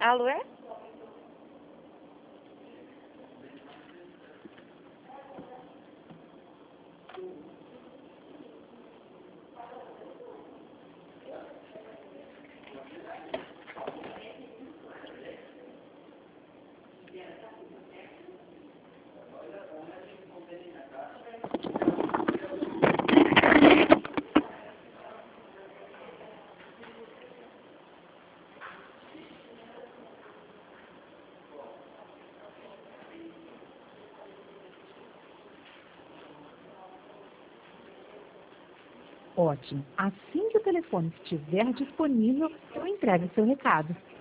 Alô, é? Ótimo. Assim que o telefone estiver disponível, eu entrego o seu recado.